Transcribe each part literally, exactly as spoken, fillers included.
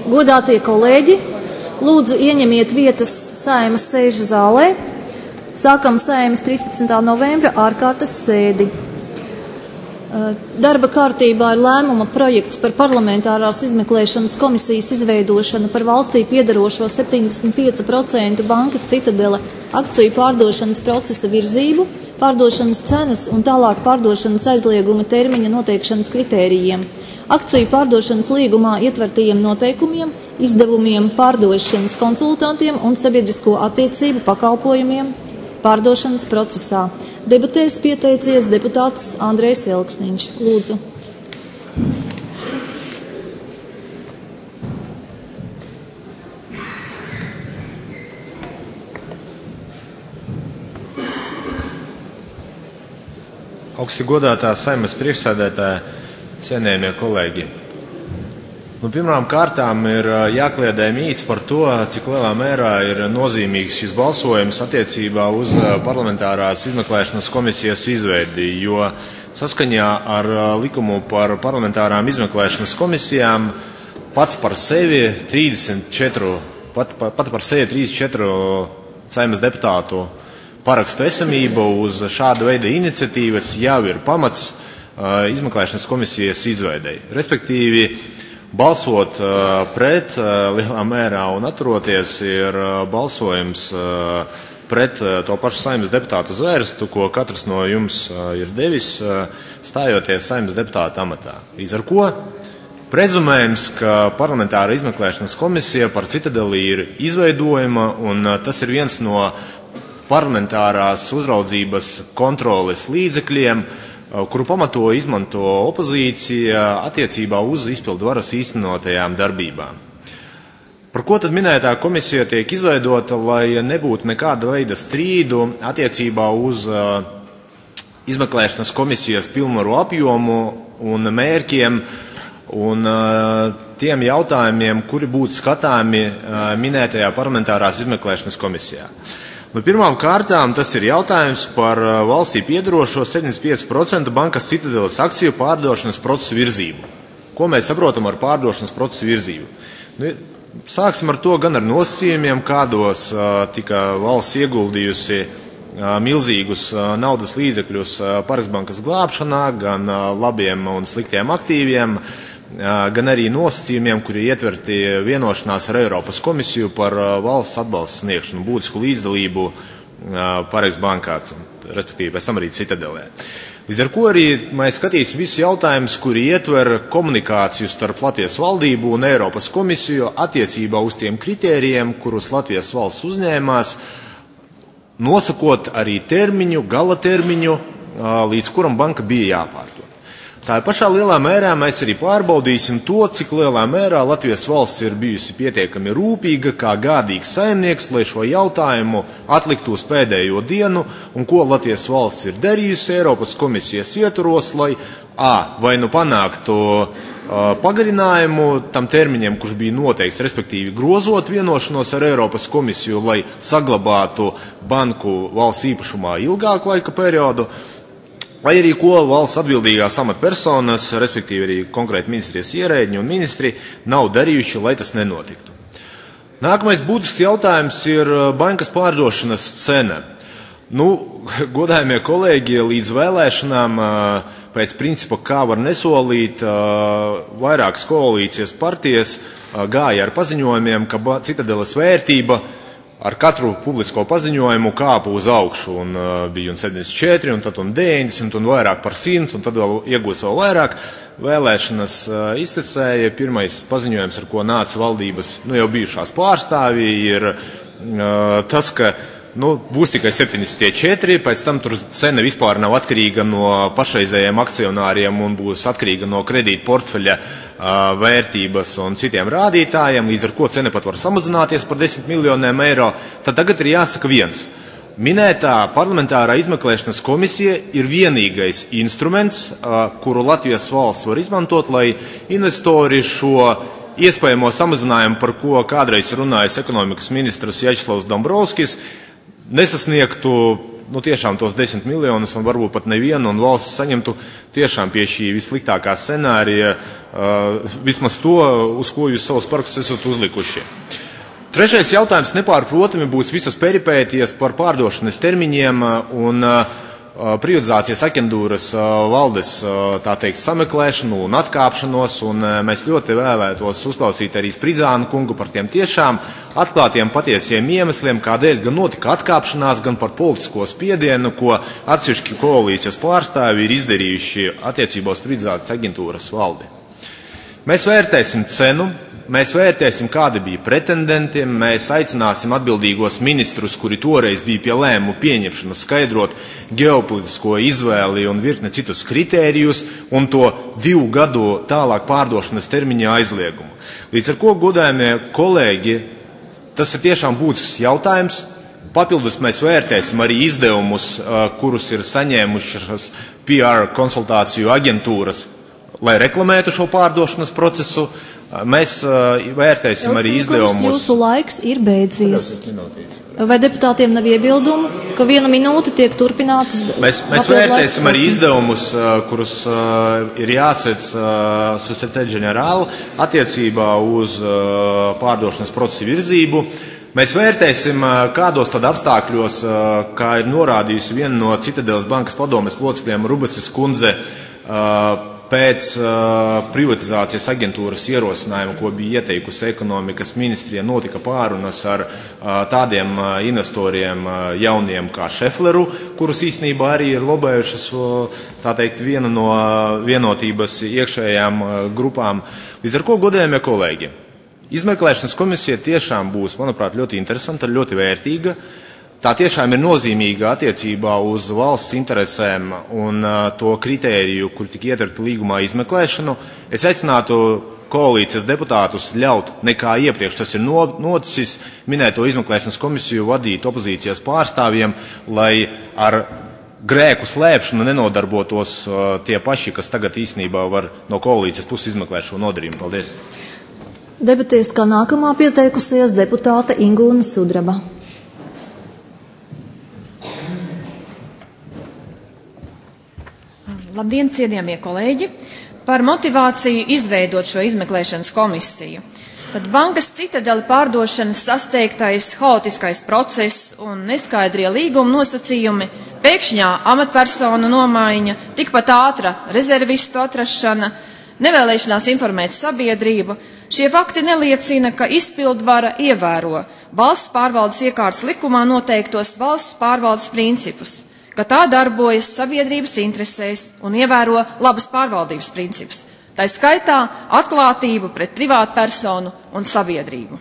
Godātie kolēģi, lūdzu ieņemiet vietas Saeimas sēžu zālē. Sākam Saeimas trīspadsmitā novembra ārkārtas sēdi. Darba kārtībā ir lēmuma projekts par parlamentārās izmeklēšanas komisijas izveidošanu par valstī piedarošo septiņdesmit pieci procenti bankas Citadele akciju pārdošanas procesa virzību, pārdošanas cenas un tālāk pārdošanas aizlieguma termiņa noteikšanas kritērijiem, akciju pārdošanas līgumā ietvertajiem noteikumiem, izdevumiem, pārdošanas konsultantiem un sabiedrisko attiecību pakalpojumiem pārdošanas procesā. Debatēs pieteicies deputāts Andrejs Elksniņš. Lūdzu. Augsti godātā Saeimas priekšsēdētāja, cienējamie kolēģi. Nu, pirmām kārtām ir jākliedē mīts par to, cik lielā mērā ir nozīmīgs šis balsojums attiecībā uz parlamentārās izmeklēšanas komisijas izveidi, jo saskaņā ar likumu par parlamentārām izmeklēšanas komisijām pats par sevi trīsdesmit četru, pat, pat par sevi trīsdesmit četru Saeimas deputātu parakstu esamību uz šāda veida iniciatīvas jau ir pamats uh, izmeklēšanas komisijas izveidei. Respektīvi, balsot uh, pret uh, lielā mērā un atturoties ir uh, balsojums uh, pret uh, to pašu Saeimas deputātu zvērstu, ko katrs no jums uh, ir devis, uh, stājoties Saeimas deputāta amatā. Līdz ar ko prezumējams, ka parlamentāra izmeklēšanas komisija par Citadeli ir izveidojama, un uh, tas ir viens no parlamentārās uzraudzības kontroles līdzekļiem, kuru pamato izmanto opozīcija attiecībā uz izpildu varas īstenotajām darbībām. Par ko tad minētā komisija tiek izveidota, lai nebūtu nekāda veida strīdu attiecībā uz uh, izmeklēšanas komisijas pilnvaru apjomu un mērķiem un uh, tiem jautājumiem, kuri būtu skatāmi uh, minētajā parlamentārās izmeklēšanas komisijā. Nu, pirmām kārtām tas ir jautājums par valstī piedarošo septiņdesmit pieci procenti bankas Citadeles akciju pārdošanas procesu virzību. Ko mēs saprotam ar pārdošanas procesu virzību? Nu, sāksim ar to gan ar nosacījumiem, kādos uh, tika valsts ieguldījusi uh, milzīgus uh, naudas līdzekļus uh, Paraksbankas glābšanā, gan uh, labiem un sliktiem aktīviem, gan arī nosacījumiem, kuri ietverti vienošanās ar Eiropas komisiju par valsts atbalsta sniegšanu, būtisku līdzdalību Paraksbankā, respektīvi pēc tam arī Citadelē. Līdz ar ko arī mēs skatīsim visus jautājumus, kuri ietver komunikāciju starp Latvijas valdību un Eiropas komisiju attiecībā uz tiem kritērijiem, kurus Latvijas valsts uzņēmās, nosakot arī termiņu, gala termiņu, līdz kuram banka bija jāpārdod. Tā pašā lielā mērā mēs arī pārbaudīsim to, cik lielā mērā Latvijas valsts ir bijusi pietiekami rūpīga kā gādīgs saimnieks, lai šo jautājumu atliktu uz pēdējo dienu, un ko Latvijas valsts ir darījusi Eiropas komisijas ietvaros, lai a, vai nu panāktu a, pagarinājumu tam termiņam, kurš bija noteikts, respektīvi grozot vienošanos ar Eiropas komisiju, lai saglabātu banku valsts īpašumā ilgāku laika periodu, vai arī ko valsts atbildīgās amatpersonas, respektīvi arī konkrēti ministrijas ierēģi un ministri, nav darījuši, lai tas nenotiktu. Nākamais būtisks jautājums ir bankas pārdošanas cena. Nu, godājumie kolēģi, līdz vēlēšanām pēc principa, kā var nesolīt, vairākas koalīcijas partijas gāja ar paziņojumiem, ka Citadeles vērtība ar katru publisko paziņojumu kāpa uz augšu, un uh, bija un septiņdesmit četri, un tad un deviņdesmit, un vairāk par simt, un tad vēl iegūst vēl vairāk. Vēlēšanas uh, iztecēja. Pirmais paziņojums, ar ko nāca valdības, nu jau bijušās pārstāvji, ir uh, tas, ka nu, būs tikai septiņdesmit četri, pēc tam tur cena vispār nav atkarīga no pašreizējiem akcionāriem un būs atkarīga no kredīta portfeļa uh, vērtības un citiem rādītājiem, līdz ar ko cena pat var samazināties par desmit miljoniem eiro. Tad tagad ir jāsaka viens. Minētā parlamentārā izmeklēšanas komisija ir vienīgais instruments, uh, kuru Latvijas valsts var izmantot, lai investori šo iespējamo samazinājumu, par ko kādreiz runājis ekonomikas ministrs Jačslavs Dombrovskis, nesasniegtu nu, tiešām tos desmit miljonus un varbūt pat nevienu, un valsts saņemtu tiešām pie šī vissliktākā scenārija uh, vismaz to, uz ko jūs savus parakstus esat uzlikuši. Trešais jautājums nepārprotami būs visas peripētijas par pārdošanas termiņiem un uh, privatizācijas aģentūras uh, valdes uh, tā teikt sameklēšanu un atkāpšanos, un uh, mēs ļoti vēlētos uzklausīt arī Spridzāna kungu par tiem tiešām atklātiem patiesiem iemesliem, kādēļ gan notika atkāpšanās, gan par politisko spiedienu, ko atsevišķi koalīcijas pārstāvi ir izdarījuši attiecībā uz privatizācijas aģentūras valdi. Mēs vērtēsim cenu. Mēs vērtēsim, kādi bija pretendenti, mēs aicināsim atbildīgos ministrus, kuri toreiz bija pie lēmumu pieņemšanas, skaidrot ģeopolitisko izvēli un virkni citus kritērijus un to divu gadu tālāk pārdošanas termiņa aizliegumu. Līdz ar ko, godājumie kolēģi, tas ir tiešām būtisks jautājums. Papildus mēs vērtēsim arī izdevumus, kurus ir saņēmušas P R konsultāciju aģentūras, lai reklamētu šo pārdošanas procesu. Mēs uh, vērtēsim arī izdevumus. Jūsu laiks ir beidzies. Vai deputātiem nav iebildumu, ka viena minūte tiek turpinātas? Mēs, mēs vērtēsim arī izdevumus, uh, kurus uh, ir jāsec uh, Société Générale attiecībā uz uh, pārdošanas procesu virzību. Mēs vērtēsim, uh, kādos tad apstākļos, uh, kā ir norādījusi viena no Citadeles bankas padomes locekļiem Rubeces kundze, uh, pēc uh, privatizācijas aģentūras ierosinājuma, ko bija ieteikusi ekonomikas ministrija, notika pārunas ar uh, tādiem uh, investoriem uh, jauniem kā Šefleru, kurus īstenībā arī ir lobējušas, uh, tā teikt, viena no uh, vienotības iekšējām uh, grupām. Līdz ar ko, godējamie kolēģi, izmeklēšanas komisija tiešām būs, manuprāt, ļoti interesanta, ļoti vērtīga. Tā tiešām ir nozīmīga attiecībā uz valsts interesēm un uh, to kritēriju, kur tika ietverta līgumā izmeklēšanu. Es aicinātu koalīcijas deputātus ļaut nekā iepriekš, tas ir noticis, minēto izmeklēšanas komisiju vadīt opozīcijas pārstāvjiem, lai ar grēku slēpšanu nenodarbotos uh, tie paši, kas tagad īstenībā var no koalīcijas puses izmeklēt šo nodarījumu. Paldies. Debatēs kā nākamā pieteikusies deputāte Ingūna Sudraba. Labdien, cienījamie kolēģi! Par motivāciju izveidot šo izmeklēšanas komisiju. Tad bankas Citadele pārdošanas sasteigtais, haotiskais process un neskaidrie līguma nosacījumi, pēkšņā amatpersonu nomaiņa, tikpat ātra rezervistu atrašana, nevēlēšanās informēt sabiedrību. Šie fakti neliecina, ka izpildvara ievēro valsts pārvaldes iekārtas likumā noteiktos valsts pārvaldes principus, ka tā darbojas sabiedrības interesēs un ievēro labas pārvaldības principus, tā skaitā atklātību pret privātu personu un sabiedrību.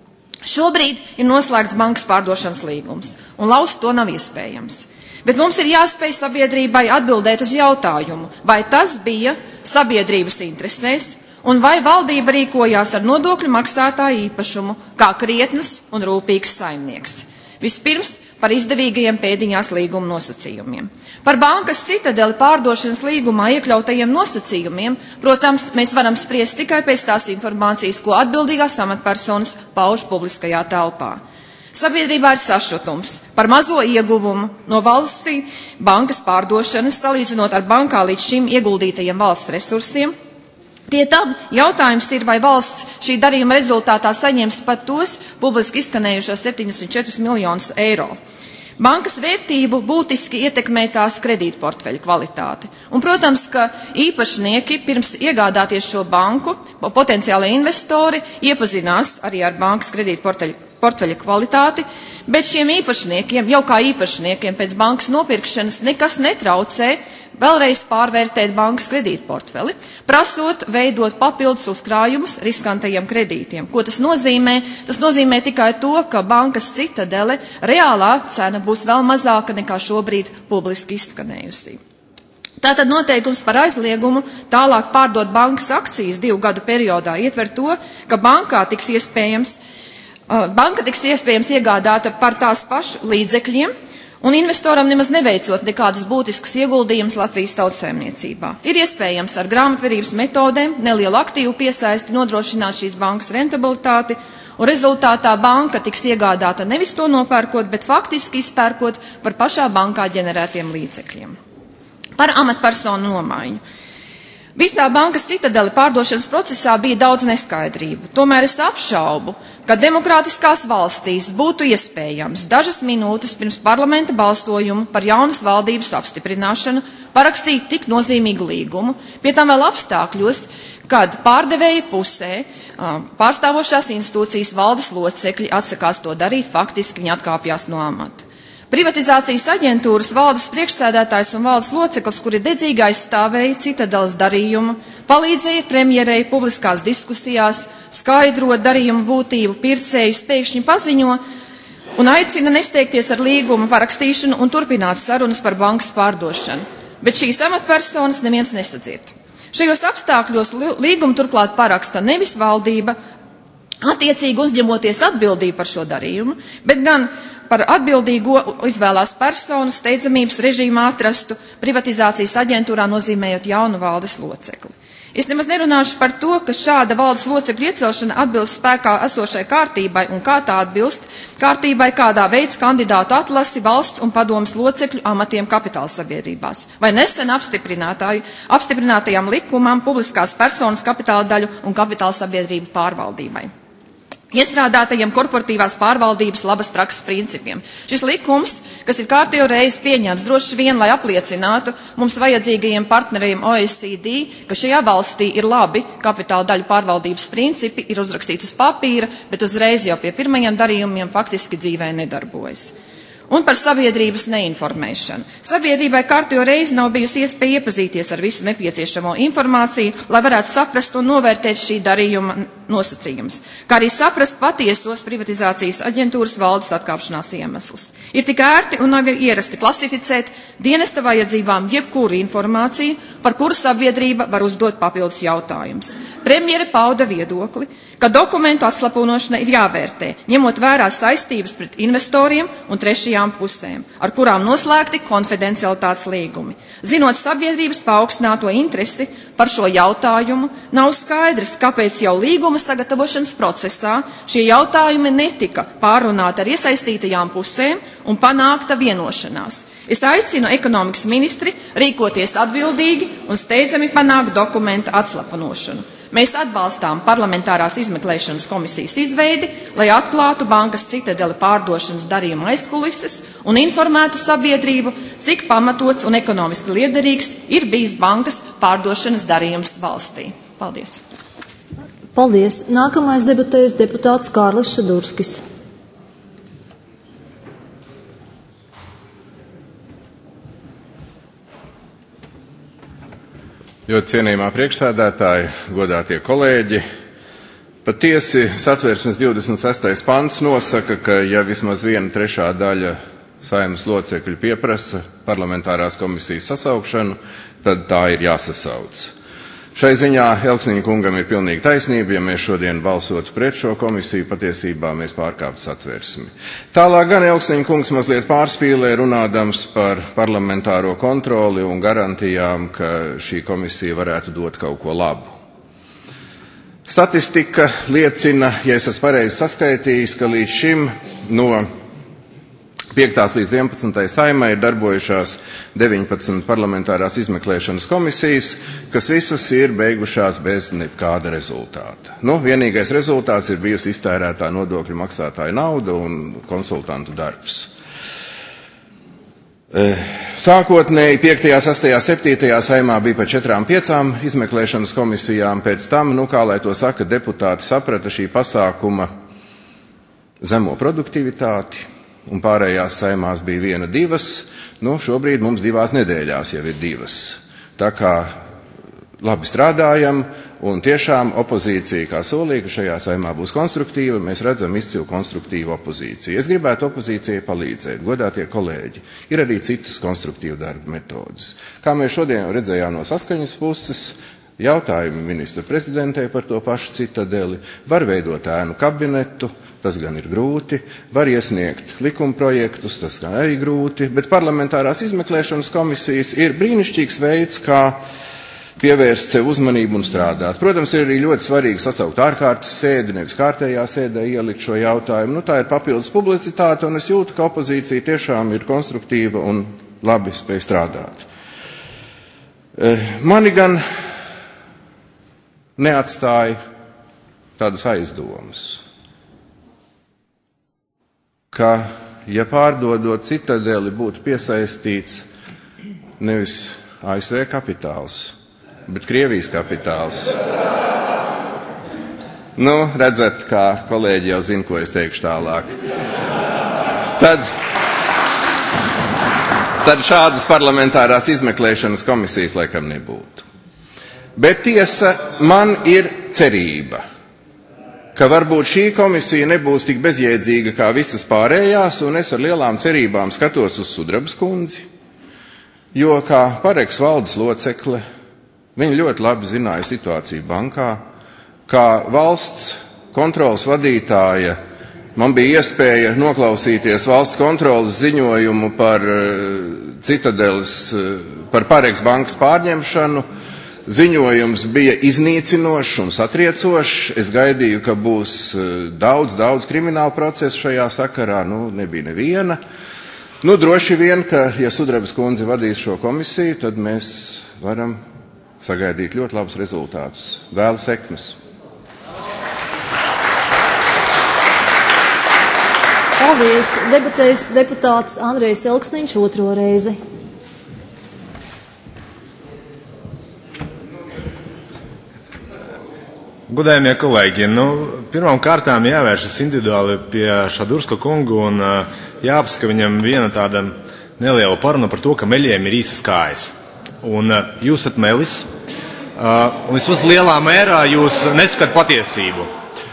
Šobrīd ir noslēgts bankas pārdošanas līgums, un lauzt to nav iespējams. Bet mums ir jāspēj sabiedrībai atbildēt uz jautājumu, vai tas bija sabiedrības interesēs, un vai valdība rīkojās ar nodokļu maksātāju īpašumu kā krietnas un rūpīgs saimnieks. Vispirms par izdevīgajiem pēdiņās līguma nosacījumiem. Par bankas Citadeli pārdošanas līgumā iekļautajiem nosacījumiem, protams, mēs varam spriest tikai pēc tās informācijas, ko atbildīgās amatpersonas pauž publiskajā telpā. Sabiedrībā ir sašutums par mazo ieguvumu no valsts bankas pārdošanas, salīdzinot ar bankā līdz šim ieguldītajiem valsts resursiem. Pie tam jautājums ir, vai valsts šī darījuma rezultātā saņems pat tos publiski izskanējušos septiņdesmit četrus miljonus eiro. Bankas vērtību būtiski ietekmē tās kredītportfeļa kvalitāti. Un, protams, ka īpašnieki pirms iegādāties šo banku, potenciāli investori, iepazinās arī ar bankas kredītportfeļa kvalitāti, bet šiem īpašniekiem, jau kā īpašniekiem pēc bankas nopirkšanas, nekas netraucē vēlreiz pārvērtēt bankas kredītportfeli, prasot veidot papildus uzkrājumus riskantajiem kredītiem. Ko tas nozīmē? Tas nozīmē tikai to, ka bankas Citadele reālā cena būs vēl mazāka nekā šobrīd publiski izskanējusi. Tātad noteikums par aizliegumu tālāk pārdot bankas akcijas divu gadu periodā ietver to, ka bankā tiks iespējams, banka tiks iespējams iegādāta par tās pašu līdzekļiem, un investoram nemaz neveicot nekādus būtiskus ieguldījumus Latvijas tautsaimniecībā. Ir iespējams ar grāmatvedības metodēm nelielu aktīvu piesaisti nodrošināt šīs bankas rentabilitāti, un rezultātā banka tiks iegādāta nevis to nopērkot, bet faktiski izpērkot par pašā bankā ģenerētiem līdzekļiem. Par amatpersonu nomaiņu. Visā bankas Citadele pārdošanas procesā bija daudz neskaidrību. Tomēr es apšaubu, ka demokrātiskās valstīs būtu iespējams dažas minūtes pirms parlamenta balsojuma par jaunas valdības apstiprināšanu parakstīt tik nozīmīgu līgumu, pie tam vēl apstākļos, kad pārdevēja pusē pārstāvošās institūcijas valdes locekļi atsakās to darīt, faktiski viņi atkāpjās no amata. Privatizācijas aģentūras valdes priekšsēdētājs un valdes loceklis, kuri dedzīgi aizstāvēja Citadeles darījumu, palīdzēja premjerei publiskās diskusijās, skaidrot darījumu būtību, pircējus pēkšņi paziņo un aicina nesteigties ar līgumu parakstīšanu un turpināt sarunas par bankas pārdošanu. Bet šīs amatpersonas neviens nesadzird. Šajos apstākļos līgumu turklāt paraksta nevis valdība, attiecīgi uzņemoties atbildību par šo darījumu, bet gan par atbildīgo izvēlās personu steidzamības režīmā atrastu privatizācijas aģentūrā, nozīmējot jaunu valdes locekli. Es nemaz nerunāšu par to, ka šāda valdes locekļu iecelšana atbilst spēkā esošai kārtībai un kā tā atbilst kārtībai, kādā veids kandidātu atlasi valsts un padomas locekļu amatiem kapitāla sabiedrībās, vai nesen apstiprinātajām likumām publiskās personas kapitāla daļu un kapitāla sabiedrību pārvaldībai. Iestrādātajiem korporatīvās pārvaldības labas prakses principiem. Šis likums, kas ir kārtējo reizi pieņemts, droši vien, lai apliecinātu mums vajadzīgajiem partneriem O E C D, ka šajā valstī ir labi kapitāla daļu pārvaldības principi, ir uzrakstīts uz papīra, bet uzreiz jau pie pirmajiem darījumiem faktiski dzīvē nedarbojas. Un par sabiedrības neinformēšanu. Sabiedrībai kārtējo reizi nav bijusi iespēja iepazīties ar visu nepieciešamo informāciju, lai varētu saprast un novērtēt šī darījuma nosacījumus, kā arī saprast patiesos privatizācijas aģentūras valdes atkāpšanās iemeslus. Ir tik ērti un nav ierasti klasificēt dienesta vajadzībām jebkuru informāciju, par kuru sabiedrība var uzdot papildus jautājumus. Premjere pauda viedokli, ka dokumentu atslapinošana ir jāvērtē, ņemot vērā saistības pret investoriem un trešajām pusēm, ar kurām noslēgti konfidencialitātes līgumi. Zinot sabiedrības paaugstināto interesi par šo jautājumu, nav skaidrs, kāpēc jau līguma sagatavošanas procesā šie jautājumi netika pārunāti ar iesaistītajām pusēm un panākta vienošanās. Es aicinu ekonomikas ministri rīkoties atbildīgi un steidzami panākt dokumenta atslapinošanu. Mēs atbalstām parlamentārās izmeklēšanas komisijas izveidi, lai atklātu bankas Citadele pārdošanas darījuma aizkulises un informētu sabiedrību, cik pamatots un ekonomiski liederīgs ir bijis bankas pārdošanas darījums valstī. Paldies. Paldies. Nākamais debatēs deputāts Kārlis Šadurskis. Ļoti cienījamā priekšsēdētāji, godātie kolēģi, patiesi Satversmes divdesmit sestais pants nosaka, ka ja vismaz viena trešā daļa Saeimas locekļu pieprasa parlamentārās komisijas sasaukšanu, tad tā ir jāsasauc. Šai ziņā Elksniņa kungam ir pilnīgi taisnība, ja mēs šodien balsotu pret šo komisiju, patiesībā mēs pārkāptu Satversmi. Tālāk gan Elksniņa kungs mazliet pārspīlē, runādams par parlamentāro kontroli un garantijām, ka šī komisija varētu dot kaut ko labu. Statistika liecina, ja es esmu pareizi saskaitījis, ka līdz šim no piektās līdz vienpadsmitajai Saeimai ir darbojušās deviņpadsmit parlamentārās izmeklēšanas komisijas, kas visas ir beigušās bez nekāda rezultāta. Nu, vienīgais rezultāts ir bijusi iztērētā nodokļu maksātāja nauda un konsultantu darbs. Sākotnēji piektajā, sastajā, septītajā Saeimā bija pa četrām, piecām izmeklēšanas komisijām, pēc tam, nu, kā lai to saka, deputāti saprata šī pasākuma zemo produktivitāti, un pārējās Saeimās bija viena, divas, nu, šobrīd mums divās nedēļās jau ir divas. Tā kā labi strādājam, un tiešām opozīcija, kā solīja, ka šajā Saeimā būs konstruktīva, mēs redzam izcilu konstruktīvu opozīciju. Es gribētu opozīcijai palīdzēt, godātie kolēģi, ir arī citas konstruktīva darba metodas. Kā mēs šodien redzējām no Saskaņas puses, jautājumi ministra prezidentei par to pašu Citadeli, var veidot ēnu kabinetu, tas gan ir grūti, var iesniegt likumprojektus, tas gan arī grūti, bet parlamentārās izmeklēšanas komisijas ir brīnišķīgs veids, kā pievērst sev uzmanību un strādāt. Protams, ir arī ļoti svarīgi sasaukt ārkārtas sēdi, nevis kārtējā sēdē ielikt šo jautājumu. Nu, tā ir papildus publicitāte, un es jūtu, ka opozīcija tiešām ir konstruktīva un labi spēj strādāt. Mani gan neatstāja tādas aizdomas, ka, ja pārdodot Citadeli, būtu piesaistīts nevis A S V kapitāls, bet Krievijas kapitāls. Nu, redzat, kā kolēģi jau zina, ko es teikšu tālāk. Tad, tad šādas parlamentārās izmeklēšanas komisijas laikam nebūtu. Bet tiesa, man ir cerība, ka varbūt šī komisija nebūs tik bezjēdzīga kā visas pārējās, un es ar lielām cerībām skatos uz Sudrabas kundzi, jo kā Pareks valdes locekle, viņa ļoti labi zināja situāciju bankā, kā valsts kontrolas vadītāja. Man bija iespēja noklausīties valsts kontrolas ziņojumu par Citadeles, par Pareks bankas pārņemšanu. Ziņojums bija iznīcinošs un satriecošs. Es gaidīju, ka būs daudz, daudz kriminālu procesu šajā sakarā. Nu, nebija neviena. Nu, droši vien, ka, ja Sudrabas kundze vadīs šo komisiju, tad mēs varam sagaidīt ļoti labus rezultātus. Vēlu sekmes. Paldies! Debatēs deputāts Andrejs Elksniņš otro reizi. Godējamie kolēģi, nu, pirmām kārtām jāvēršas individuāli pie Šadurska kungu un jāapsaka viņam viena tāda neliela paruna par to, ka meļiem ir īsas kājas. Un jūs esat melis, un vismaz lielā mērā jūs nesakat patiesību.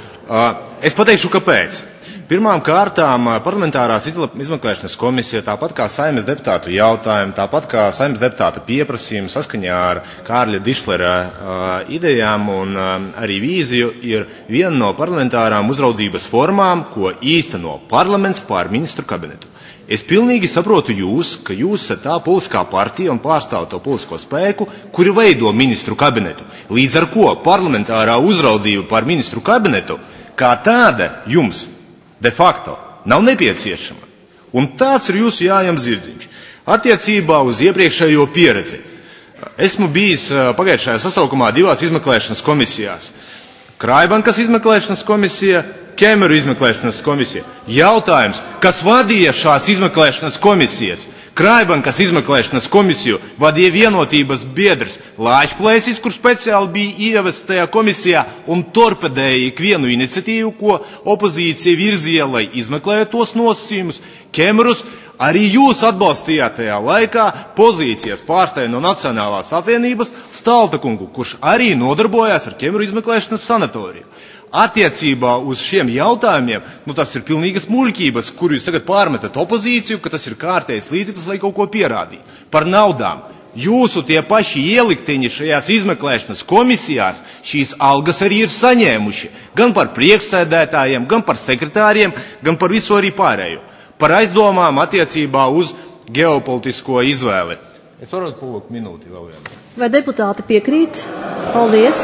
Es pateikšu, kāpēc. Pirmām kārtām parlamentārās izmeklēšanas komisija, tāpat kā Saeimas deputātu jautājumu, tāpat kā Saeimas deputātu pieprasījumu saskaņā ar Kārļa Dišlera idejām un arī vīziju, ir viena no parlamentārām uzraudzības formām, ko īsteno parlaments pār ministru kabinetu. Es pilnīgi saprotu jūs, ka jūs esat tā politiskā partija un pārstāv to politisko spēku, kuri veido ministru kabinetu. Līdz ar ko parlamentārā uzraudzība pār ministru kabinetu kā tāda jums de facto nav nepieciešama. Un tāds ir jūsu jājams zirdziņš. Attiecībā uz iepriekšējo pieredzi. Esmu bijis pagājušajā sasaukumā divās izmeklēšanas komisijās. Krājbankas izmeklēšanas komisija, Kemeru izmeklēšanas komisija. Jautājums, kas vadīja šās izmeklēšanas komisijas? Krājbankas izmeklēšanas komisiju vadīja vienotības biedrs Lāčplēsis, kurš speciāli bija ievests tajā komisijā un torpedēja ikvienu iniciatīvu, ko opozīcija virzīja, lai izmeklētu tos nosacījumus. Kemerus arī jūs atbalstījāt tajā laikā pozīcijas pārstāvju no Nacionālās apvienības Stalta kungu, kurš arī nodarbojās ar Kemeru izmeklēšanas sanatoriju. Attiecībā uz šiem jautājumiem, nu tas ir pilnīgas muļķības, kur jūs tagad pārmetat opozīciju, ka tas ir kārtējs līdzeklis, lai kaut ko pierādītu. Par naudām. Jūsu tie paši ielikteņi šajās izmeklēšanas komisijās šīs algas arī ir saņēmuši. Gan par priekšsēdētājiem, gan par sekretāriem, gan par visu arī pārējo. Par aizdomām attiecībā uz ģeopolitisko izvēli. Es varu palūkt minūti vēl vienu. Vai deputāti piekrīt? Paldies!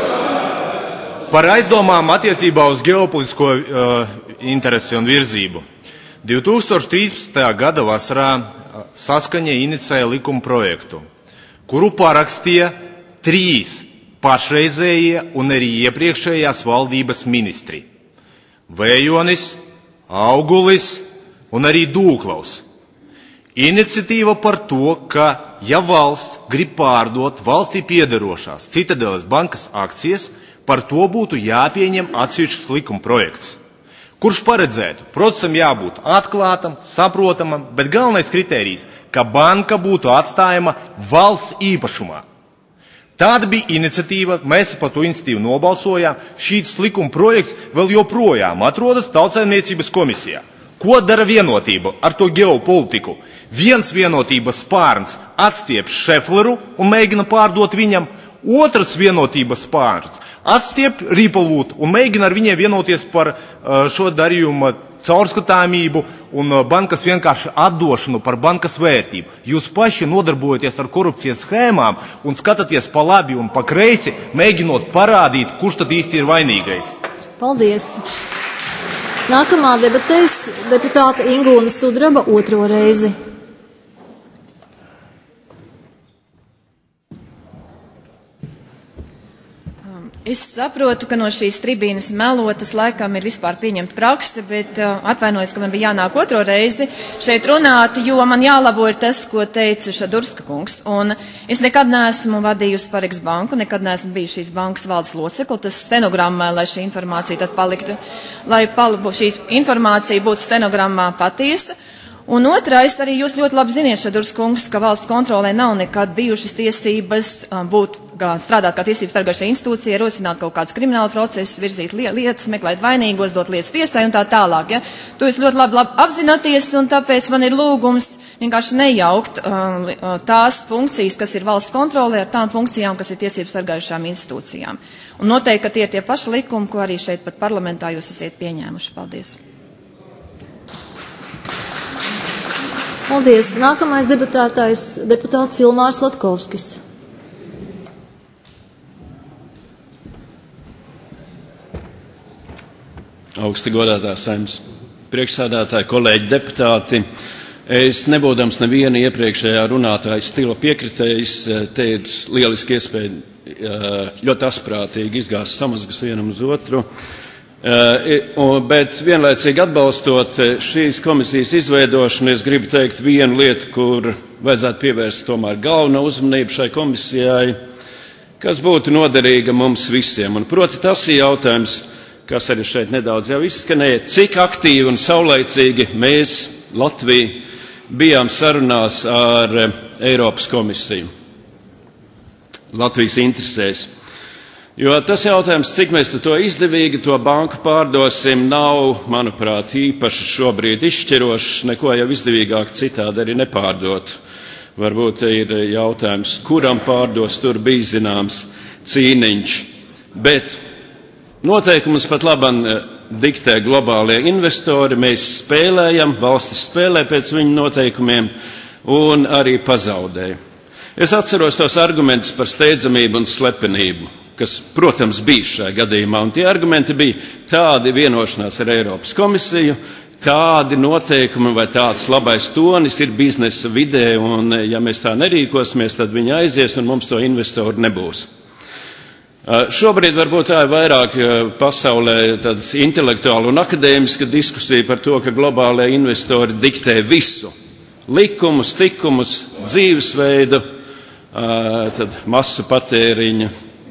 Par aizdomām attiecībā uz ģeopolitisko uh, interesi un virzību. divi tūkstoši trīspadsmitā gada vasarā Saskaņa inicēja likuma projektu, kuru parakstīja trīs pašreizējie un arī iepriekšējās valdības ministri – Vējonis, Augulis un arī Dūklaus. Iniciatīva par to, ka, ja valsts grib pārdot valstī piederošās Citadeles bankas akcijas, par to būtu jāpieņem atsevišķs likuma projekts, kurš paredzētu, procesam jābūt atklātam, saprotamam, bet galvenais kritērijs, ka banka būtu atstājama valsts īpašumā. Tāda bija iniciatīva, mēs par to iniciatīvu nobalsojām, šīs likuma projekts vēl joprojām atrodas Tautsaimniecības komisijā. Ko dara vienotība ar to ģeopolitiku? Viens vienotības spārns atstieps Šefleru un mēģina pārdot viņam, Otrs vienotības pārts – atstiep Ripplwood un mēģina ar viņiem vienoties par šo darījumu caurskatāmību un bankas vienkārši atdošanu par bankas vērtību. Jūs paši nodarbojaties ar korupcijas schēmām un skatāties pa labi un pa kreisi, mēģinot parādīt, kurš tad īsti ir vainīgais. Paldies! Nākamā debatēs deputāte Ingūna Sudraba otro reizi. Es saprotu, ka no šīs tribīnes melotas laikam ir vispār pieņemta prakse, bet uh, atvainojos, ka man bija jānāk otro reizi šeit runāt, jo man jālabo ir tas, ko teica Šadurska kungs. Un es nekad neesmu vadījusi Pareks banku, nekad neesmu bijusi šīs bankas valdes locekli. Tas stenogrammā, lai šī informācija tad paliktu, lai pal šī informācija būtu stenogrammā patiesa. Un otrais, arī jūs ļoti labi ziniet, Šadurs kungs, ka valsts kontrolē nav nekad bijušas tiesības būt, kā strādāt kā tiesības sargājušai institūcijai, rosināt kaut kādus kriminālu procesus, virzīt lietas, meklēt vainīgos, dot lietas tiesai un tā tālāk. Ja? To jūs ļoti labi, labi apzināties, un tāpēc man ir lūgums vienkārši nejaukt uh, tās funkcijas, kas ir valsts kontrolē, ar tām funkcijām, kas ir tiesības sargājušām institūcijām. Un noteikti, ka tie ir tie paši likumi, ko arī šeit pat parlamentā jūs esat pieņēmuši. Paldies! Paldies. Nākamais deputātājs deputāts Ilmārs Latkovskis. Augsti godātā Saeimas priekšsēdētāji, kolēģi deputāti. Es nebūdams neviena iepriekšējā runātāja stila piekritējis, te ir lieliski iespēja ļoti asprātīgi izgāzt samazgas vienam uz otru. Uh, bet vienlaicīgi atbalstot šīs komisijas izveidošanu, es gribu teikt vienu lietu, kur vajadzētu pievērst tomēr galveno uzmanību šai komisijai, kas būtu noderīga mums visiem. Un proti tas ir jautājums, kas arī šeit nedaudz jau izskanēja, cik aktīvi un saulaicīgi mēs, Latvija, bijām sarunās ar Eiropas komisiju. Latvijas interesēs. Jo tas jautājums, cik mēs to izdevīgi to banku pārdosim, nav, manuprāt, īpaši šobrīd izšķirošs, neko jau izdevīgāk citādi arī nepārdot. Varbūt ir jautājums, kuram pārdos, tur bija zināms cīniņš. Bet noteikumus pat labam diktē globālie investori, mēs spēlējam, valstis spēlē pēc viņu noteikumiem un arī pazaudē. Es atceros tos argumentus par steidzamību un slepenību, kas, protams, bija šajā gadījumā, un tie argumenti bija tādi vienošanās ar Eiropas komisiju, tādi noteikumi vai tāds labais tonis ir biznesa vidē, un ja mēs tā nerīkosimies, tad viņi aizies, un mums to investoru nebūs. Šobrīd varbūt tā ir vairāk pasaulē tādas intelektuāla un akadēmiska diskusija par to, ka globālajie investori diktē visu. Likumus, tikumus, dzīvesveidu, tad masu patēriņu,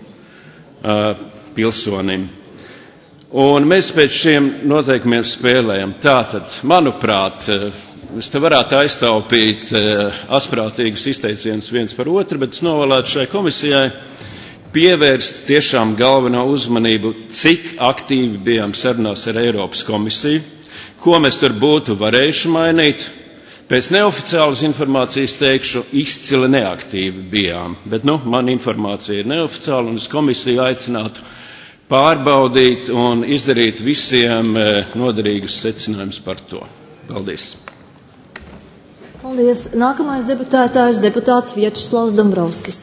pilsonim. Un mēs pēc šiem noteikumiem spēlējam. Tātad, manuprāt, es te varētu aiztaupīt asprātīgus izteicienus viens par otru, bet es novēlētu šai komisijai pievērst tiešām galveno uzmanību, cik aktīvi bijām sarunās ar Eiropas komisiju, ko mēs tur būtu varējuši mainīt. Pēc neoficiālas informācijas teikšu, izcili neaktīvi bijām, bet, nu, man informācija ir neoficiāla, un es komisiju aicinātu pārbaudīt un izdarīt visiem noderīgus secinājumus par to. Paldies. Paldies. Nākamais deputātājs deputāts Viečslavs Dombrovskis.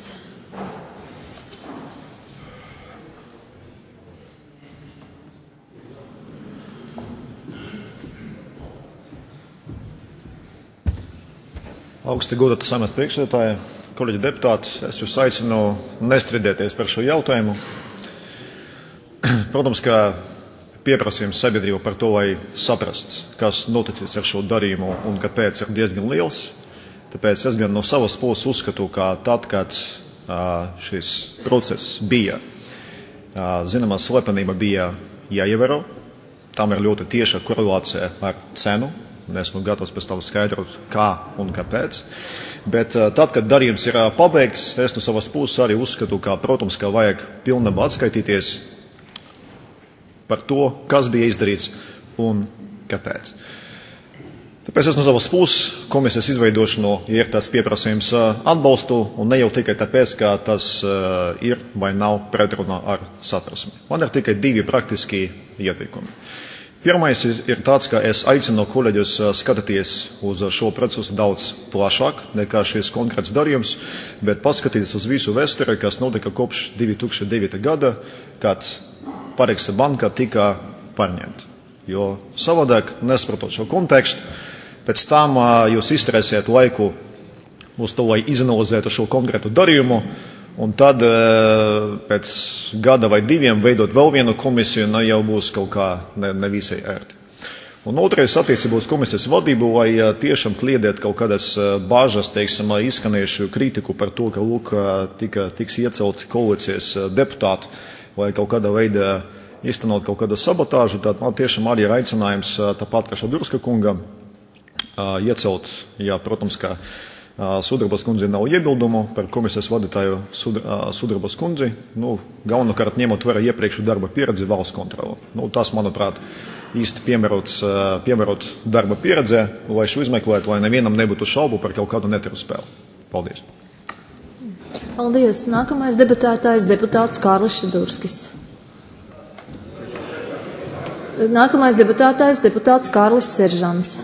Augsti godāta Saeimas priekšsēdētāja, kolēģi deputāti, es jūs aicinu nestrīdēties par šo jautājumu. Protams, ka pieprasījums sabiedrību par to, lai saprast, kas noticis ar šo darījumu un kāpēc, ir diezgan liels. Tāpēc es gan no savas puses uzskatu, ka tad, kad šis process bija, zināmā slepenība bija jāievēro, tam ir ļoti tieša korelācija ar cenu. Esmu gatavs pēc tam skaidrot, kā un kāpēc. Bet tad, kad darījums ir pabeigts, es no savas puses arī uzskatu, ka, protams, ka vajag pilnībā atskaitīties par to, kas bija izdarīts un kāpēc. Tāpēc es no savas puses komisijas izveidošanu ir tāds pieprasījums atbalstu, un ne jau tikai tāpēc, ka tas uh, ir vai nav pretrunā ar satversmi. Man ir tikai divi praktiski ieteikumi. Pirmais ir tāds, ka es aicinu kolēģus skatīties uz šo procesu daudz plašāk nekā šis konkrēts darījums, bet paskatīties uz visu vēsturi, kas notika kopš divi tūkstoši devītā gada, kad Pareiksa banka tika pārņemta. Jo savādāk, nesaprotot šo kontekstu, pēc tam jūs izterēsiet laiku uz to, lai izanalizētu šo konkrētu darījumu, un tad pēc gada vai diviem veidot vēl vienu komisiju, ne jau būs kaut kā ne, ne visai ērti. Un otrais attiecībā uz komisijas vadību, lai tiešām kliedēt kaut kādas bāžas, teiksim, izskanējušu kritiku par to, ka, lūk, tika, tiks iecelti koalīcijas deputāti, vai kaut kādā veidā īstenot kaut kādu sabotāžu, tad man tiešām arī ir aicinājums tāpat kā Šadurska kungam, iecelt, jā, protams, ka Sudrabas kundzi nav iebildumu par komisijas vadītāju Sudrabas kundzi, nu, galvenokārt ņemot vērā iepriekšu darba pieredzi valsts kontrolu. Nu, tas, manuprāt, īsti piemērots, piemērot darba pieredzē, lai šo izmeklētu, lai nevienam nebūtu šaubu par kaut kādu netīru spēli. Paldies. Paldies. Nākamais debatētājs deputāts Kārlis Šadurskis. Nākamais debatētājs deputāts Kārlis Seržants.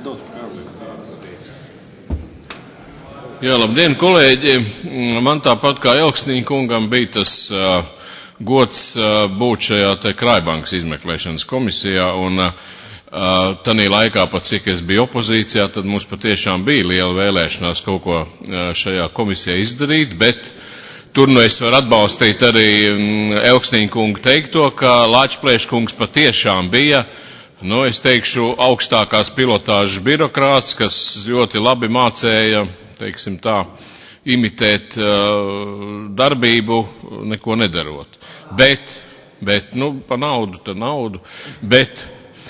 Jā, labdien, kolēģi! Man tāpat kā Elksniņa kungam bija tas uh, gods uh, būt šajā te Krājbankas izmeklēšanas komisijā, un uh, tanī laikā, pat cik es biju opozīcijā, tad mums patiešām bija liela vēlēšanās kaut ko uh, šajā komisijā izdarīt, bet tur nu es varu atbalstīt arī um, Elksniņa kungu teikto, ka Lāčplēša kungs patiešām bija, nu, es teikšu, augstākās pilotāžas birokrāts, kas ļoti labi mācēja, teiksim tā, imitēt uh, darbību, neko nedarot. Bet, bet, nu, pa naudu, ta naudu, bet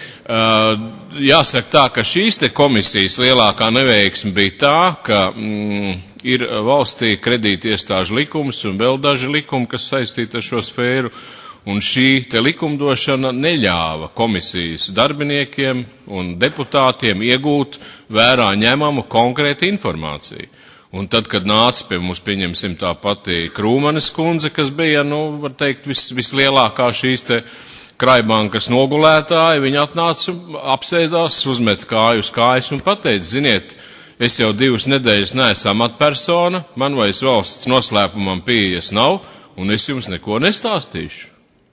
uh, jāsaka tā, ka šīs te komisijas lielākā neveiksme bija tā, ka mm, ir valstī kredīti iestāžu likums un vēl daži likumi, kas saistīti ar šo sfēru, un šī te likumdošana neļāva komisijas darbiniekiem un deputātiem iegūt vērā ņemamu konkrētu informāciju. Un tad, kad nāca pie mums, pieņemsim tā pati Krūmanes kundze, kas bija, nu, var teikt, vis, vislielākā šīs te Krājbankas nogulētāja, viņa atnāca, apsēdās, uzmet kāju uz kājas un pateica, ziniet, es jau divas nedēļas neesmu amatpersona, man vairs valsts noslēpumam pieejas nav, un es jums neko nestāstīšu.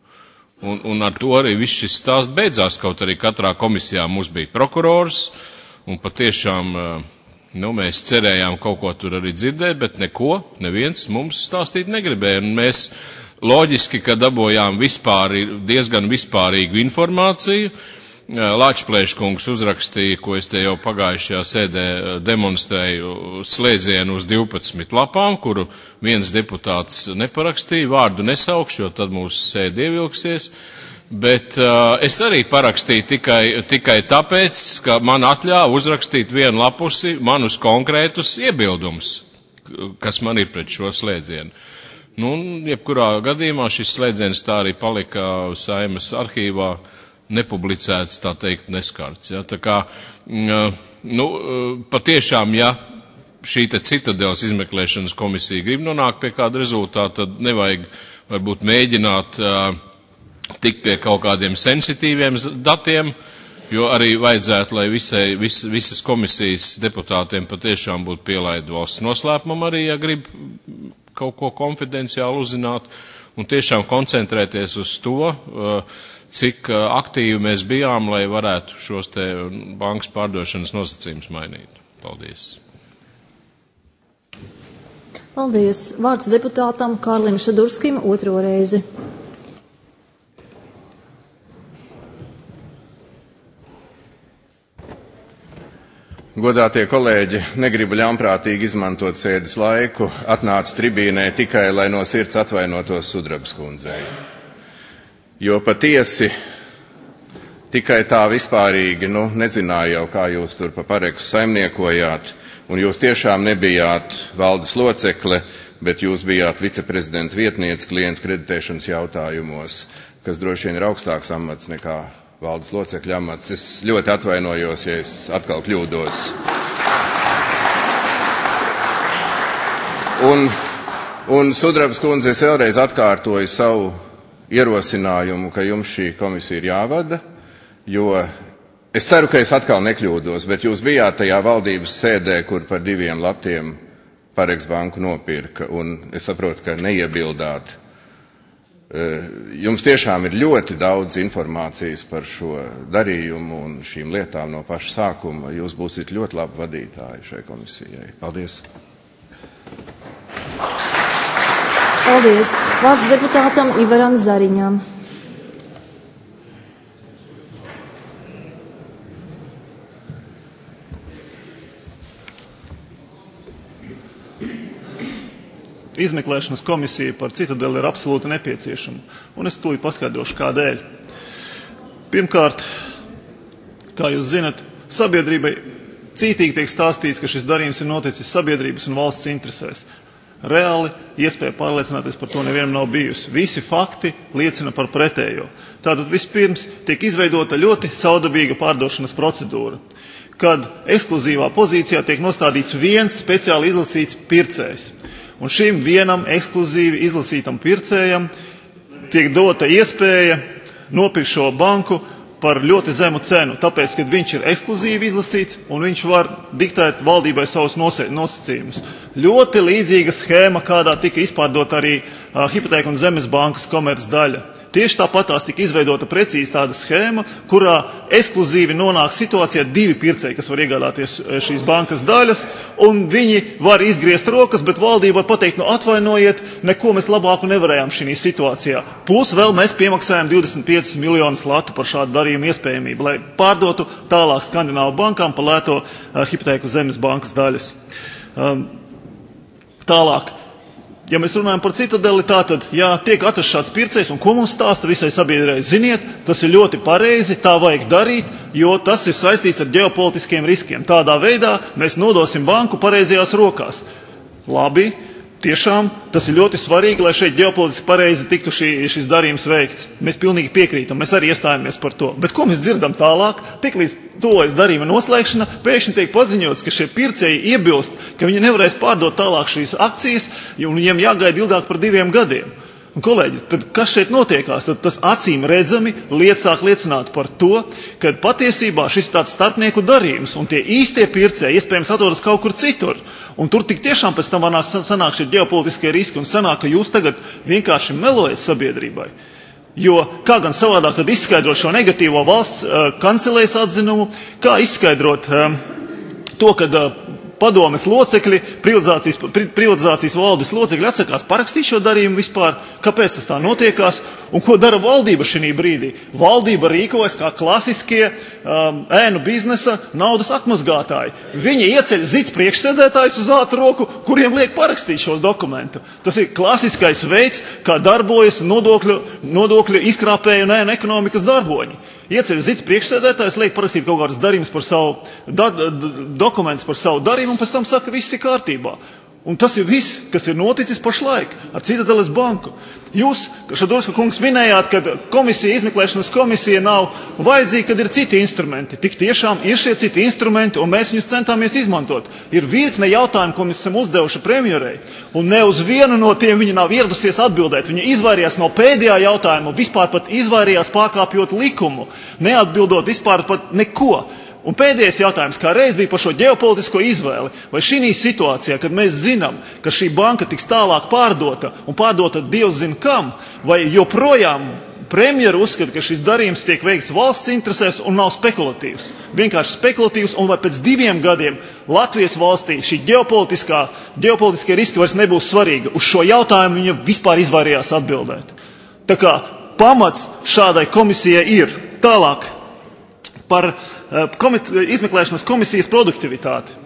Un, un ar to arī viss šis stāsts beidzās, kaut arī katrā komisijā mums bija prokurors, un patiešām, nu, mēs cerējām kaut ko tur arī dzirdēt, bet neko, neviens mums stāstīt negribēja, un mēs loģiski, ka dabojām vispār, diezgan vispārīgu informāciju. Lāčplēša kungs uzrakstīja, ko es te jau pagājušajā sēdē demonstrēju, slēdzienu uz divpadsmit lapām, kuru viens deputāts neparakstīja, vārdu nesaukšu, jo tad mūsu sēde ievilksies, bet uh, es arī parakstīju tikai, tikai tāpēc, ka man atļāva uzrakstīt vienu lapusi manus konkrētus iebildumus, kas man ir pret šo slēdzienu. Nu, jebkurā gadījumā šis slēdziens tā arī palika Saeimas arhīvā, nepublicēts, tā teikt, neskarts. Ja? Tā kā, nu, patiešām, ja šī te Citadeles izmeklēšanas komisija grib nonākt pie kāda rezultāta, tad nevajag varbūt mēģināt uh, tikt pie kaut kādiem sensitīviem datiem, jo arī vajadzētu, lai visai, vis, visas komisijas deputātiem patiešām būtu pielaida valsts noslēpumam arī, ja grib kaut ko konfidenciāli uzzināt, un tiešām koncentrēties uz to, uh, cik aktīvi mēs bijām, lai varētu šos te bankas pārdošanas nosacījumus mainīt. Paldies. Paldies. Vārds deputātam Kārlim Šadurskim otro reizi. Godātie kolēģi, negribu ļaunprātīgi izmantot sēdes laiku, atnācu tribīnē tikai, lai no sirds atvainotos Sudrabas kundzei. Jo patiesi tikai tā vispārīgi, nu, nezināju jau, kā jūs tur pa Pareksu saimniekojāt, un jūs tiešām nebijāt valdes locekle, bet jūs bijāt viceprezidenta vietniece klientu kreditēšanas jautājumos, kas droši vien ir augstāks amats nekā valdes locekļa amats. Es ļoti atvainojos, ja es atkal kļūdos. Un, un Sudrabas kundze, es vēlreiz atkārtoju savu ierosinājumu, ka jums šī komisija ir jāvada, jo es ceru, ka es atkal nekļūdos, bet jūs bijāt tajā valdības sēdē, kur par diviem latiem Pareks banku nopirka, un es saprotu, ka neiebildāt. Jums tiešām ir ļoti daudz informācijas par šo darījumu un šīm lietām no paša sākuma. Jūs būsiet ļoti labi vadītāji šai komisijai. Paldies! Paldies! Vārds deputātam Ivaram Zariņam. Izmeklēšanas komisija par Citadeli ir absolūti nepieciešama, un es tūlīt paskaidrošu, kādēļ. Pirmkārt, kā jūs zinat, sabiedrībai cītīgi tiek stāstīts, ka šis darījums ir noticis sabiedrības un valsts interesēs. Reāli iespēja pārliecināties par to nevienam nav bijusi. Visi fakti liecina par pretējo. Tātad vispirms tiek izveidota ļoti saudabīga pārdošanas procedūra, kad ekskluzīvā pozīcijā tiek nostādīts viens speciāli izlasīts pircējs. Un šim vienam ekskluzīvi izlasītam pircējam tiek dota iespēja nopirkt šo banku par ļoti zemu cenu, tāpēc, ka viņš ir ekskluzīvi izlasīts un viņš var diktēt valdībai savus nosacījumus. Ļoti līdzīga schēma, kādā tika izpārdota arī uh, Hipotēku un Zemes bankas komerc daļa. Tieši tāpat tās tika izveidota precīzi tāda schēma, kurā ekskluzīvi nonāk situācijā divi pircēji, kas var iegādāties šīs bankas daļas, un viņi var izgriezt rokas, bet valdība var pateikt, nu atvainojiet, neko mēs labāku nevarējām šī situācijā. Plus vēl mēs piemaksājam divdesmit piecus miljonus latu par šādu darījumu iespējamību, lai pārdotu tālāk Skandināvu bankām par lēto uh, Hipotēku Zemes bankas daļas. Um, tālāk. Ja mēs runājam par Citadeli, tātad, jā, tiek atrasts šāds pircējs, un ko mums stāsta visai sabiedrībai? Ziniet, tas ir ļoti pareizi, tā vajag darīt, jo tas ir saistīts ar ģeopolitiskiem riskiem. Tādā veidā mēs nodosim banku pareizajās rokās. Labi, tiešām tas ir ļoti svarīgi, lai šeit ģeopolitiski pareizi tiktu šī, šis darījums veikts. Mēs pilnīgi piekrītam, mēs arī iestājamies par to. Bet ko mēs dzirdam tālāk? Tiklīdz tuvojas darījuma noslēgšana, pēkšņi tiek paziņots, ka šie pircēji iebilst, ka viņi nevarēs pārdot tālāk šīs akcijas, un viņiem jāgaida ilgāk par diviem gadiem. Un, kolēģi, tad kas šeit notiekās? Tad tas acīm redzami liet sāk liecināt par to, ka patiesībā šis tāds starpnieku darījums, un tie īstie pircēji iespējams atrodas kaut kur citur. Un tur tik tiešām pēc tam var sanāk šie ģeopolitiskie riski, un sanāk, ka jūs tagad vienkārši melojat sabiedrībai. Jo kā gan savādāk tad izskaidrot šo negatīvo valsts uh, kancelējas atzinumu, kā izskaidrot uh, to, ka uh, padomes locekļi, privatizācijas, pri, privatizācijas valdes locekļi atsakās parakstīt šo darījumu vispār, kāpēc tas tā notiekās, un ko dara valdība šī brīdī? Valdība rīkojas kā klasiskie um, ēnu biznesa naudas atmazgātāji. Viņi ieceļ zits priekšsēdētājus uz ātru roku, kuriem liek parakstīt šos dokumentu. Tas ir klasiskais veids, kā darbojas nodokļu, nodokļu izkrāpēju un ēnu ekonomikas darboņi. Ieceļ zits priekšsēdētājs, liek parakstīt kaut kādas darījumus par savu, da, da, dokumentus par savu darījumu, un pēc tam saka, viss ir kārtībā. Un tas ir viss, kas ir noticis pašlaik ar Citadeles banku. Jūs, Šadurska kungs, minējāt, ka komisija, izmeklēšanas komisija nav vajadzīga, kad ir citi instrumenti. Tik tiešām ir šie citi instrumenti, un mēs viņus centāmies izmantot. Ir virkne jautājumu, ko mēs esam uzdevuši premjerei, un ne uz vienu no tiem viņa nav ieradusies atbildēt. Viņa izvairījās no pēdējā jautājuma, vispār pat izvairījās pārkāpjot likumu, neatbildot vispār pat neko. Un pēdējais jautājums, kā reiz bija par šo ģeopolitisko izvēli, vai šī situācijā, kad mēs zinām, ka šī banka tiks tālāk pārdota un pārdota Dievs zina kam, vai joprojām premjeru uzskata, ka šis darījums tiek veikts valsts interesēs un nav spekulatīvs. Vienkārši spekulatīvs, un vai pēc diviem gadiem Latvijas valstī šī ģeopolitiskā, ģeopolitiskie riski vairs nebūs svarīga. Uz šo jautājumu viņa vispār izvairījās atbildēt. Tā kā pamats šādai komisijai ir. Tālāk par Komit, izmeklēšanas komisijas produktivitāti.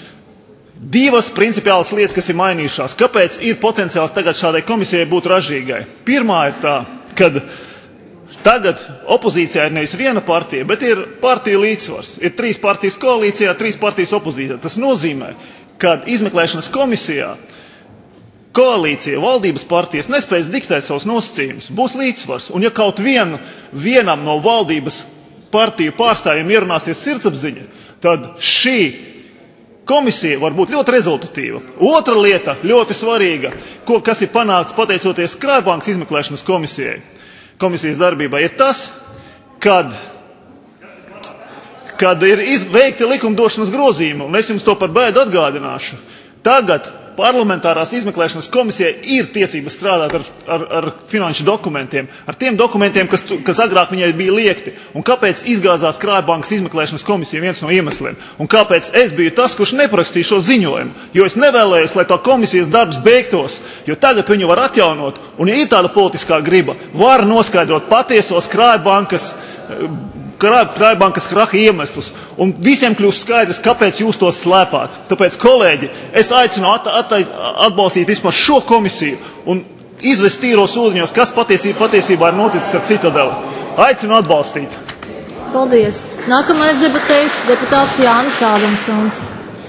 Divas principiālas lietas, kas ir mainījušās. Kāpēc ir potenciāls tagad šādai komisijai būt ražīgai? Pirmā ir tā, kad tagad opozīcijā ir nevis viena partija, bet ir partija līdzsvars. Ir trīs partijas koalīcijā, trīs partijas opozīcijā. Tas nozīmē, ka izmeklēšanas komisijā koalīcija, valdības partijas nespējas diktēt savus nosacījumus. Būs līdzsvars. Un ja kaut vienu, vienam no valdības partiju pārstāvjiem ierunāsies sirdsapziņa, tad šī komisija var būt ļoti rezultatīva. Otra lieta, ļoti svarīga, ko, kas ir panākts pateicoties Krājbankas izmeklēšanas komisijai, komisijas darbībā, ir tas, kad, kad ir veikti likumdošanas grozījumi, un es jums to par bēdu atgādināšu. Tagad parlamentārās izmeklēšanas komisijai ir tiesības strādāt ar, ar, ar finanšu dokumentiem, ar tiem dokumentiem, kas, kas agrāk viņai bija liekti. Un kāpēc izgāzās Krājbankas izmeklēšanas komisija viens no iemesliem? Un kāpēc es biju tas, kurš neparakstīja šo ziņojumu? Jo es nevēlējos, lai tā komisijas darbs beigtos, jo tagad viņu var atjaunot. Un ja ir tāda politiskā griba, var noskaidrot patiesos Krājbankas Krājbankas kraha iemeslus, un visiem kļūst skaidrs, kāpēc jūs tos slēpāt. Tāpēc, kolēģi, es aicinu at, at, atbalstīt vispār šo komisiju un izvest tīros ūdeņos, kas patiesībā, patiesībā ir noticis ar Citadeli. Aicinu atbalstīt. Paldies. Nākamais debatēs deputāts Jānis Ādamsons.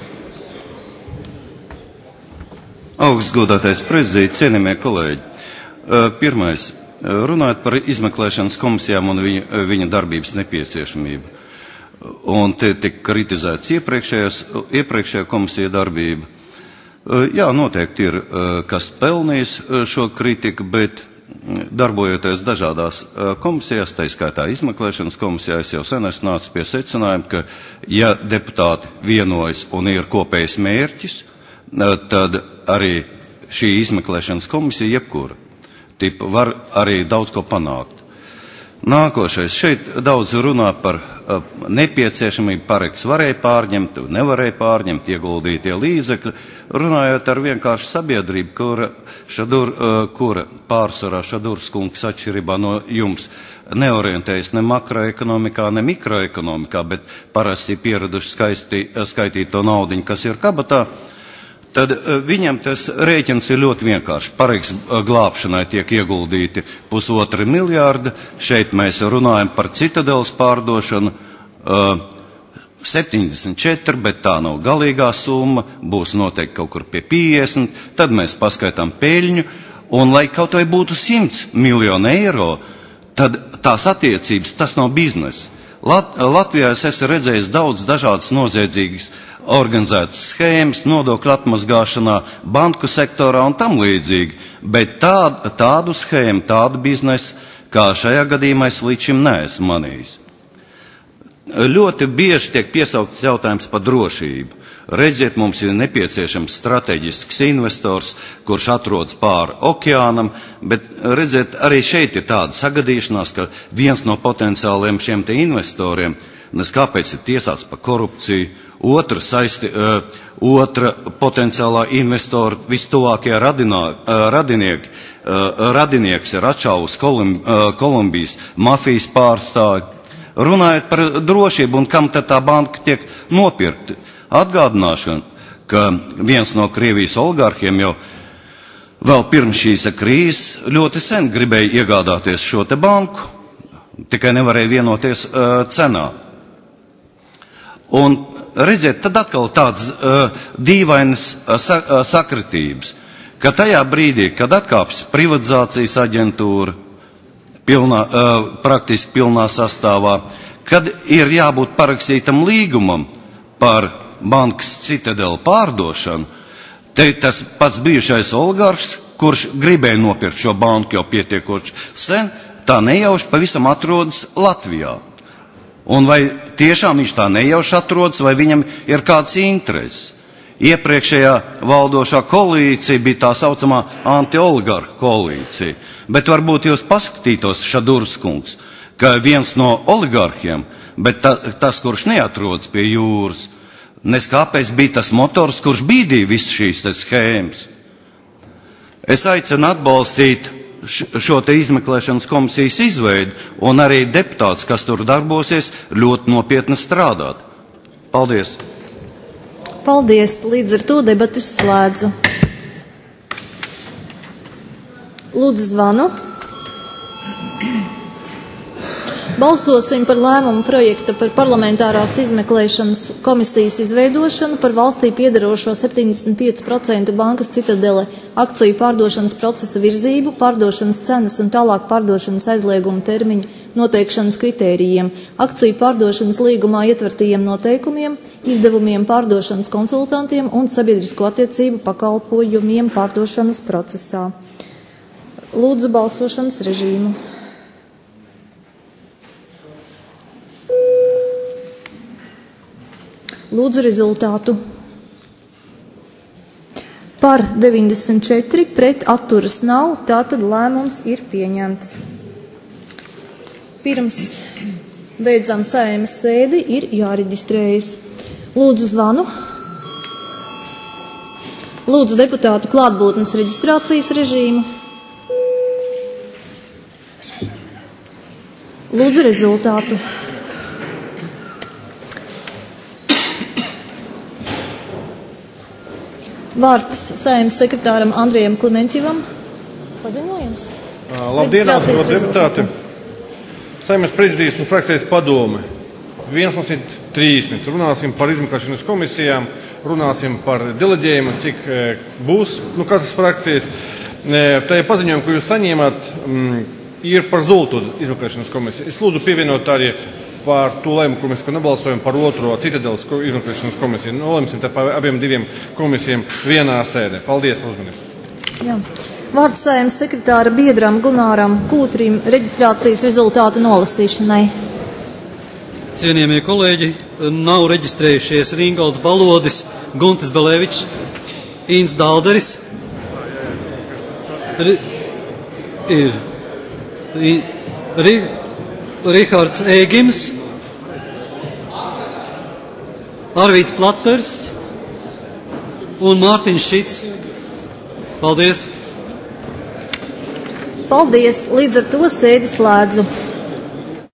Augsts godātais prezidents, cienījamie kolēģi. Pirmais. Runājot par izmeklēšanas komisijām un viņa, viņa darbības nepieciešamību. Un te tika kritizēts iepriekšējā komisija darbība. Jā, noteikti ir, kas pelnījis šo kritiku, bet darbojoties dažādās komisijās, tā skaitā izmeklēšanas komisijā, es jau sen esmu nācis pie secinājuma, ka ja deputāti vienojas un ir kopējs mērķis, tad arī šī izmeklēšanas komisija jebkura tipa var arī daudz ko panākt. Nākošais. Šeit daudz runā par uh, nepieciešamību. Parekts varēja pārņemt, nevarēja pārņemt, ieguldītie līdzekļi. Runājot ar vienkārši sabiedrību, kura, šadur, uh, kura pārsvarā Šadurs kungs atšķirībā no jums neorientējas ne makroekonomikā, ne mikroekonomikā, bet parasti pieraduši skaisti, skaitīt to naudiņu, kas ir kabatā, tad viņam tas rēķins ir ļoti vienkārši. Pareiks glābšanai tiek ieguldīti pusotri miljārdi. Šeit mēs runājam par Citadeles pārdošanu septiņdesmit četri, bet tā nav galīgā summa, būs noteikti kaut kur pie piecdesmit, tad mēs paskaitām peļņu, un lai kaut vai būtu simts miljonu eiro, tad tās attiecības, tas nav biznesa. Lat- Latvijā es esmu redzējis daudz dažādas noziedzīgas organizētas schēmas, nodokļu atmazgāšanā, banku sektorā un tam līdzīgi, bet tādu, tādu schēmu, tādu biznesu, kā šajā gadījumā es līdz šim neesmu manījis. Ļoti bieži tiek piesaukts jautājums par drošību. Redziet, mums ir nepieciešams strateģisks investors, kurš atrodas pāri okeānam, bet redziet, arī šeit ir tāda sagadīšanās, ka viens no potenciāliem šiem te investoriem, nes kāpēc ir tiesāts par korupciju, Otra, saisti, uh, otra potenciālā investora vistuvākie radinā, uh, radinieki, uh, radinieks ir atšāvus Kolum, uh, Kolumbijas mafijas pārstāvi. Runājot par drošību un kam tad tā banka tiek nopirkta, atgādināšana, ka viens no Krievijas oligarhiem jau vēl pirms šīs krīzes ļoti sen gribēja iegādāties šo te banku, tikai nevarēja vienoties uh, cenā. Un redziet, tad atkal tādas uh, dīvainas uh, sa, uh, sakritības, ka tajā brīdī, kad atkāpjas privatizācijas aģentūra pilnā, uh, praktiski pilnā sastāvā, kad ir jābūt parakstītam līgumam par bankas Citadeli pārdošanu, te tas pats bijušais oligarhs, kurš gribēja nopirkt šo banku jau pietiekoši sen, tā nejauši pavisam atrodas Latvijā. Un vai tiešām viņš tā nejauši atrodas, vai viņam ir kāds intereses? Iepriekšējā valdošā koalīcija bija tā saucamā anti-oligarha koalīcija. Bet varbūt jūs paskatītos, Šadurs kungs, ka viens no oligarhiem, bet ta, tas, kurš neatrodas pie jūras, nes kāpēc bija tas motors, kurš bīdīja visu šīs schēmas. Es aicinu atbalstīt šo te izmeklēšanas komisijas izveidu un arī deputāts, kas tur darbosies, ļoti nopietni strādāt. Paldies! Paldies! Līdz ar to debatas slēdzu. Lūdzu zvanu. Balsosim par lēmumu projekta par parlamentārās izmeklēšanas komisijas izveidošanu par valstī piederošo septiņdesmit pieci procenti bankas Citadele akciju pārdošanas procesa virzību, pārdošanas cenas un tālāk pārdošanas aizlieguma termiņu noteikšanas kritērijiem, akciju pārdošanas līgumā ietvertajiem noteikumiem, izdevumiem pārdošanas konsultantiem un sabiedrisko attiecību pakalpojumiem pārdošanas procesā. Lūdzu balsošanas režīmu. Lūdzu rezultātu. Par deviņdesmit četri, pret atturas nav, tātad lēmums ir pieņemts. Pirms beidzam Saeimas sēdi, ir jāreģistrējas. Lūdzu zvanu. Lūdzu deputātu klātbūtnes reģistrācijas režīmu. Lūdzu rezultātu. Vārds Saeimas sekretāram Andrijam Klimentjevam. Paziņojums. Labdien, augstās deputāti. Saeimas prezidijas un frakcijas padome. vienpadsmit trīsdesmit. Runāsim par izmeklēšanas komisijām, runāsim par deleģējumu, cik būs, nu, katras frakcijas. Tajā paziņojumā, ko jūs saņēmāt, ir par Zoltu izmeklēšanas komisiju. Es lūdzu pievienot arī par to lēmumu, kur mēs nebalsojam par otro Citadeles izmeklēšanas komisiju. Nolemsim par abiem diviem komisijiem vienā sēdē. Paldies par uzmanību. Jā. Vārds Saeimas sekretāra biedram Gunāram Kūtrim reģistrācijas rezultātu nolasīšanai. Cienījamie kolēģi, nav reģistrējušies Rīngolds Balodis, Guntis Belevičs, Īns Dalderis, Ri, ir ri, ri, Rihards Ēgims, Arvīts Platers un Mārtiņš Šits. Paldies! Paldies! Līdz ar to sēdi slēdzu.